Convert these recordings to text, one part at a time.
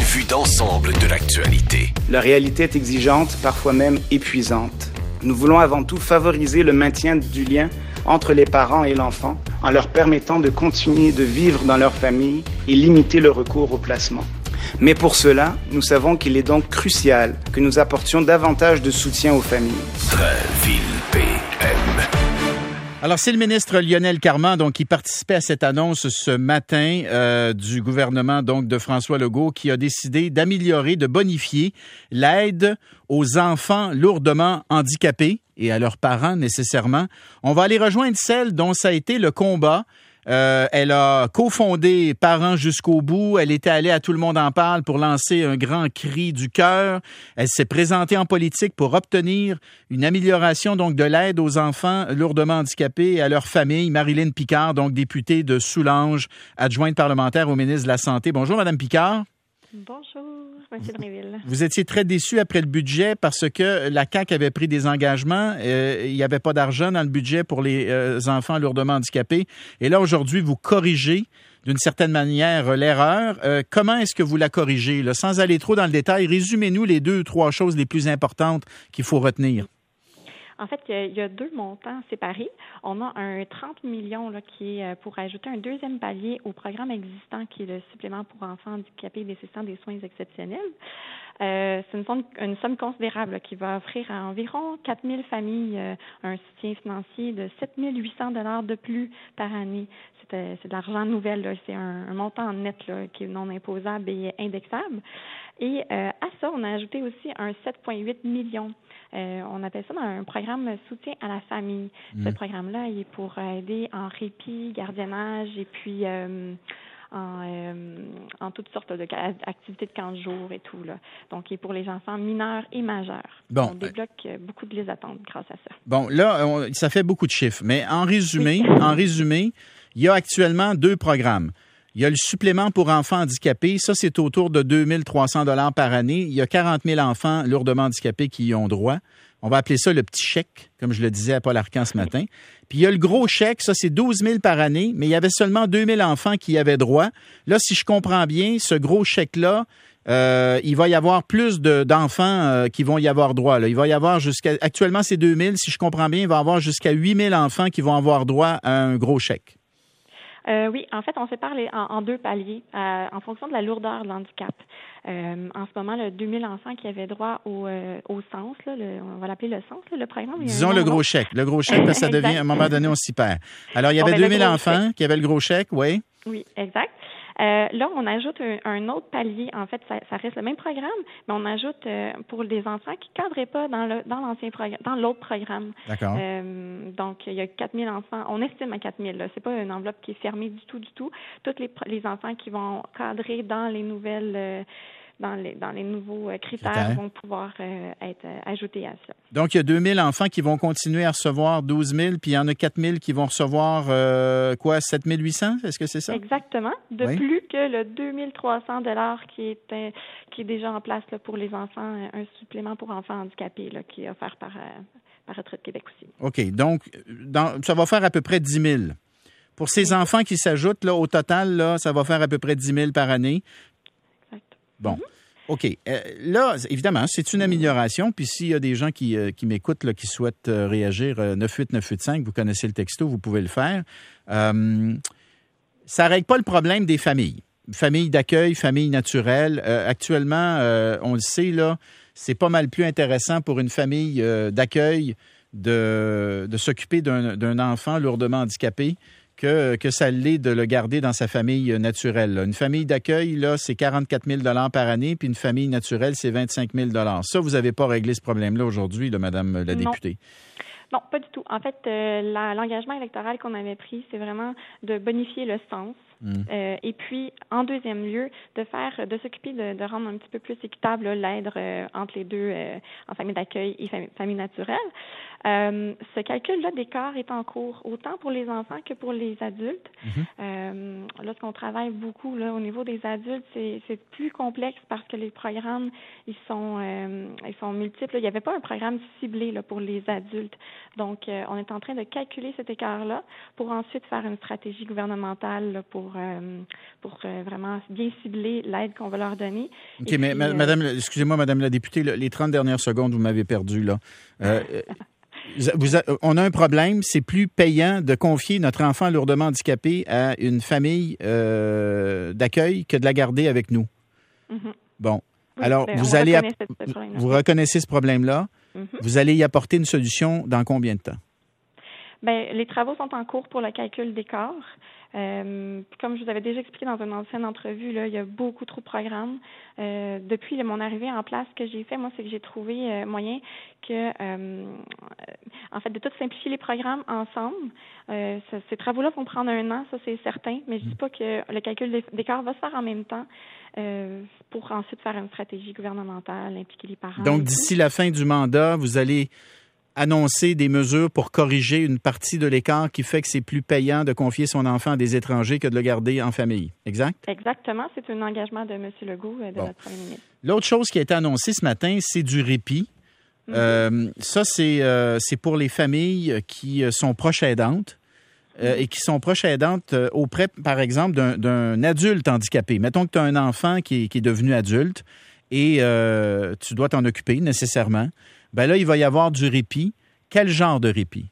vue d'ensemble de l'actualité. La réalité est exigeante, parfois même épuisante. Nous voulons avant tout favoriser le maintien du lien entre les parents et l'enfant en leur permettant de continuer de vivre dans leur famille et limiter le recours au placement. Mais pour cela, nous savons qu'il est donc crucial que nous apportions davantage de soutien aux familles. Drainville-PM. Alors, c'est le ministre Lionel Carman donc, qui participait à cette annonce ce matin du gouvernement donc, de François Legault qui a décidé d'améliorer, de bonifier l'aide aux enfants lourdement handicapés et à leurs parents nécessairement. On va aller rejoindre celle dont ça a été le combat. Elle a cofondé Parents jusqu'au bout. Elle était allée à Tout le monde en parle pour lancer un grand cri du cœur. Elle s'est présentée en politique pour obtenir une amélioration donc de l'aide aux enfants lourdement handicapés et à leurs familles. Marilyn Picard, donc députée de Soulanges, adjointe parlementaire au ministre de la Santé. Bonjour, Madame Picard. Bonjour, M. Drainville. Vous étiez très déçu après le budget parce que la CAQ avait pris des engagements. Il n'y avait pas d'argent dans le budget pour les enfants lourdement handicapés. Et là, aujourd'hui, vous corrigez d'une certaine manière l'erreur. Comment est-ce que vous la corrigez? Là? Sans aller trop dans le détail, résumez-nous les 2 ou 3 choses les plus importantes qu'il faut retenir. En fait, il y a 2 montants séparés. On a un 30 millions là, qui est pour ajouter un deuxième palier au programme existant qui est le supplément pour enfants handicapés nécessitant des soins exceptionnels. C'est une somme considérable là, qui va offrir à environ 4 000 familles un soutien financier de 7 800 $ de plus par année. C'est de l'argent nouvel, là. C'est un montant net là, qui est non imposable et indexable. Et à ça, on a ajouté aussi un 7,8 millions. On appelle ça un programme soutien à la famille. Ce programme-là, il est pour aider en répit, gardiennage et puis en toutes sortes d'activités de 15 jours et tout. Là. Donc, il est pour les enfants mineurs et majeurs. Bon, on débloque beaucoup de listes d'attente grâce à ça. Bon, là, ça fait beaucoup de chiffres, mais en résumé, il y a actuellement 2 programmes. Il y a le supplément pour enfants handicapés. Ça, c'est autour de 2 300 $ par année. Il y a 40 000 enfants lourdement handicapés qui y ont droit. On va appeler ça le petit chèque, comme je le disais à Paul Arcan ce matin. Puis il y a le gros chèque, ça, c'est 12 000 par année, mais il y avait seulement 2 000 enfants qui y avaient droit. Là, si je comprends bien, ce gros chèque-là, il va y avoir plus d'enfants qui vont y avoir droit. Là. Il va y avoir actuellement, c'est 2 000. Si je comprends bien, il va y avoir jusqu'à 8 000 enfants qui vont avoir droit à un gros chèque. Oui, en fait, on sépare en 2 paliers en fonction de la lourdeur de l'handicap. En ce moment, 2 000 enfants qui avaient droit au SENS, là, on va l'appeler le SENS, là, le programme. Disons le gros chèque. Le gros chèque, parce que ça devient, à un moment donné, on s'y perd. Alors, il y avait 2 000 enfants qui avaient le gros chèque, oui? Oui, exact. Là, on ajoute un autre palier. En fait, ça reste le même programme, mais on ajoute pour des enfants qui ne cadraient pas dans l'ancien programme, dans l'autre programme. D'accord. Donc, il y a 4 000 enfants. On estime à 4 000. Là. C'est pas une enveloppe qui est fermée du tout. Tous les enfants qui vont cadrer dans les nouvelles dans les nouveaux critères vont pouvoir être ajoutés à ça. Donc, il y a 2 000 enfants qui vont continuer à recevoir 12 000, puis il y en a 4 000 qui vont recevoir 7 800? Est-ce que c'est ça? Exactement. De plus que le 2 300 $ qui est déjà en place là, pour les enfants, un supplément pour enfants handicapés là, qui est offert par Retraite Québec aussi. OK. Donc, ça va faire à peu près 10 000. Pour ces enfants qui s'ajoutent, là, au total, là, ça va faire à peu près 10 000 par année. Exact. Bon. OK. Là, évidemment, c'est une amélioration. Puis s'il y a des gens qui m'écoutent, là, qui souhaitent réagir, 98985, vous connaissez le texto, vous pouvez le faire. Ça ne règle pas le problème des familles. Familles d'accueil, familles naturelles. Actuellement, on le sait, là, c'est pas mal plus intéressant pour une famille d'accueil de s'occuper d'un enfant lourdement handicapé que ça l'est de le garder dans sa famille naturelle. Là. Une famille d'accueil, là, c'est 44 000 $ par année, puis une famille naturelle, c'est 25 000 $. Ça, vous n'avez pas réglé ce problème-là aujourd'hui, là, Madame la députée. Non, pas du tout. En fait, l'engagement électoral qu'on avait pris, c'est vraiment de bonifier le sens. Et puis, en deuxième lieu, de s'occuper de rendre un petit peu plus équitable là, l'aide entre les deux, en famille d'accueil et famille naturelle. Ce calcul-là d'écart est en cours, autant pour les enfants que pour les adultes. Lorsqu'on travaille beaucoup là, au niveau des adultes, c'est plus complexe parce que les programmes, ils sont multiples. Il n'y avait pas un programme ciblé là, pour les adultes. Donc, on est en train de calculer cet écart-là pour ensuite faire une stratégie gouvernementale là, pour pour vraiment bien cibler l'aide qu'on va leur donner. OK, mais madame, excusez-moi, Madame la députée, les 30 dernières secondes, vous m'avez perdu, là. On a un problème, c'est plus payant de confier notre enfant lourdement handicapé à une famille d'accueil que de la garder avec nous. Mm-hmm. Bon. Oui, alors, vous reconnaissez ce problème-là. Mm-hmm. Vous allez y apporter une solution dans combien de temps? Bien, les travaux sont en cours pour le calcul d'écart. Comme je vous avais déjà expliqué dans une ancienne entrevue, là, il y a beaucoup trop de programmes. Depuis mon arrivée en place, ce que j'ai fait, moi, c'est que j'ai trouvé moyen que, en fait, de tout simplifier les programmes ensemble. Ces travaux-là vont prendre 1 an, ça c'est certain, mais je dis pas que le calcul d'écart va se faire en même temps pour ensuite faire une stratégie gouvernementale, impliquer les parents. Donc, d'ici la fin du mandat, vous allez annoncer des mesures pour corriger une partie de l'écart qui fait que c'est plus payant de confier son enfant à des étrangers que de le garder en famille. Exact? Exactement. C'est un engagement de M. Legault, de notre premier ministre. L'autre chose qui a été annoncée ce matin, c'est du répit. Ça, c'est pour les familles qui sont proches aidantes et qui sont proches aidantes auprès, par exemple, d'un adulte handicapé. Mettons que tu as un enfant qui est devenu adulte et tu dois t'en occuper nécessairement. Ben là, il va y avoir du répit. Quel genre de répit?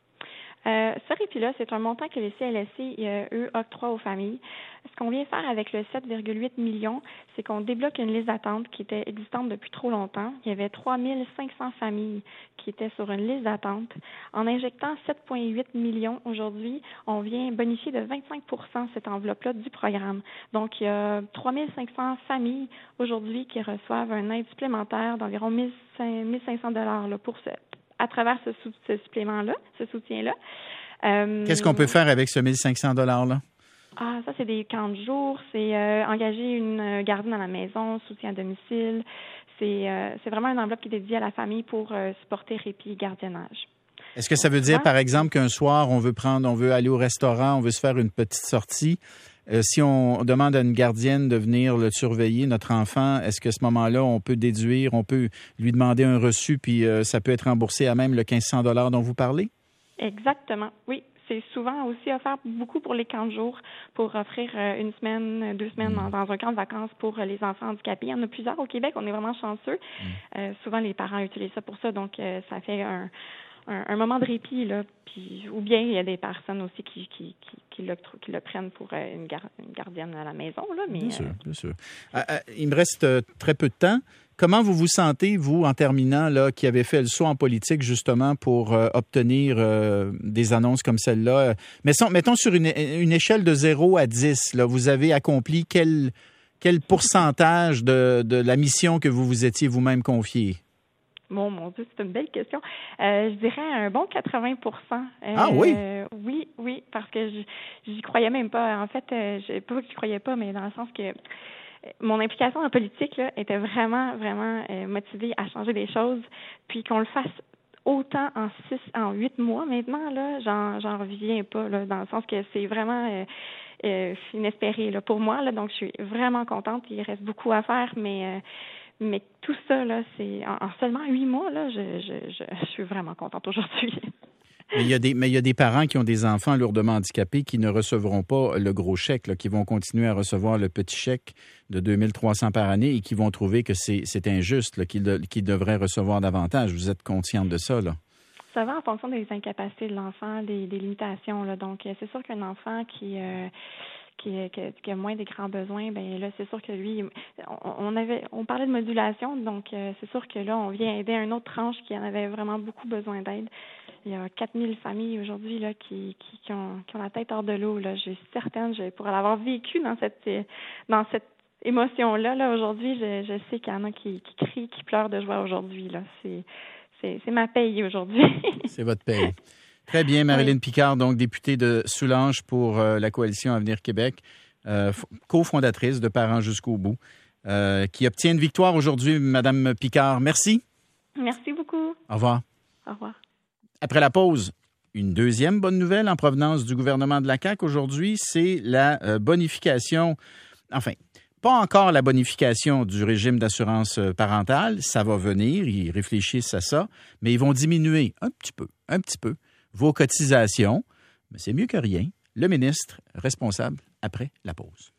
Ce répit-là, c'est un montant que les CLSC, eux, octroient aux familles. Ce qu'on vient faire avec le 7,8 millions, c'est qu'on débloque une liste d'attente qui était existante depuis trop longtemps. Il y avait 3500 familles qui étaient sur une liste d'attente. En injectant 7,8 millions aujourd'hui, on vient bonifier de 25% cette enveloppe-là du programme. Donc, il y a 3500 familles aujourd'hui qui reçoivent une aide supplémentaire d'environ 1500 $ pour à travers ce supplément-là, ce soutien-là. Qu'est-ce qu'on peut faire avec ce 1500 $-là? Ah, ça, c'est des camps de jour, c'est engager une gardienne à la maison, soutien à domicile. C'est vraiment une enveloppe qui est dédiée à la famille pour supporter répit et gardiennage. Est-ce que ça veut dire, par exemple, qu'un soir, on veut aller au restaurant, on veut se faire une petite sortie? Si on demande à une gardienne de venir le surveiller, notre enfant, est-ce qu'à ce moment-là, on peut déduire, on peut lui demander un reçu, puis ça peut être remboursé à même le 1500 $ dont vous parlez? Exactement, oui. C'est souvent aussi offert beaucoup pour les camps de jour, pour offrir 1 semaine, 2 semaines dans un camp de vacances pour les enfants handicapés. Il y en a plusieurs au Québec, on est vraiment chanceux. Souvent, les parents utilisent ça pour ça, donc ça fait un moment de répit, là. Puis, ou bien il y a des personnes aussi qui le prennent pour une gardienne à la maison, là. Mais, bien sûr. Il me reste très peu de temps. Comment vous vous sentez, vous, en terminant, là, qui avez fait le saut en politique justement pour obtenir des annonces comme celle-là? Mettons sur une échelle de 0 à 10, là, vous avez accompli quel pourcentage de la mission que vous vous étiez vous-même confiée? Mon Dieu, c'est une belle question. Je dirais un bon 80%. Ah oui? Oui, parce que j'y croyais même pas. En fait, pas que j'y croyais pas, mais dans le sens que mon implication en politique là, était vraiment, vraiment motivée à changer des choses. Puis qu'on le fasse autant en 8 mois maintenant, là, j'en reviens pas, là, dans le sens que c'est vraiment inespéré là, pour moi. Là, donc, je suis vraiment contente. Il reste beaucoup à faire, mais tout ça, là, c'est en seulement 8 mois, là, je suis vraiment contente aujourd'hui. Mais il y a des parents qui ont des enfants lourdement handicapés qui ne recevront pas le gros chèque, là, qui vont continuer à recevoir le petit chèque de 2300 par année et qui vont trouver que c'est injuste, là, qu'ils devraient recevoir davantage. Vous êtes consciente de ça, là? Ça va en fonction des incapacités de l'enfant, des limitations, là. Donc, c'est sûr qu'un enfant qui a moins des grands besoins, ben là, c'est sûr que lui, on parlait de modulation, donc c'est sûr que là, on vient aider une autre tranche qui en avait vraiment beaucoup besoin d'aide. Il y a 4000 familles aujourd'hui là qui ont la tête hors de l'eau. Là, je suis certaine, pour l'avoir vécu dans cette émotion-là, là, aujourd'hui, je sais qu'il y en a qui crient, qui pleurent de joie aujourd'hui. Là, c'est ma paye aujourd'hui. C'est votre paye. Très bien, Marilyn Picard, donc députée de Soulanges pour la Coalition Avenir Québec, cofondatrice de Parents jusqu'au bout, qui obtient une victoire aujourd'hui, Madame Picard. Merci. Merci beaucoup. Au revoir. Au revoir. Après la pause, une deuxième bonne nouvelle en provenance du gouvernement de la CAQ aujourd'hui, c'est la bonification, enfin, pas encore la bonification du régime d'assurance parentale, ça va venir, ils réfléchissent à ça, mais ils vont diminuer un petit peu, vos cotisations, mais c'est mieux que rien. Le ministre responsable après la pause.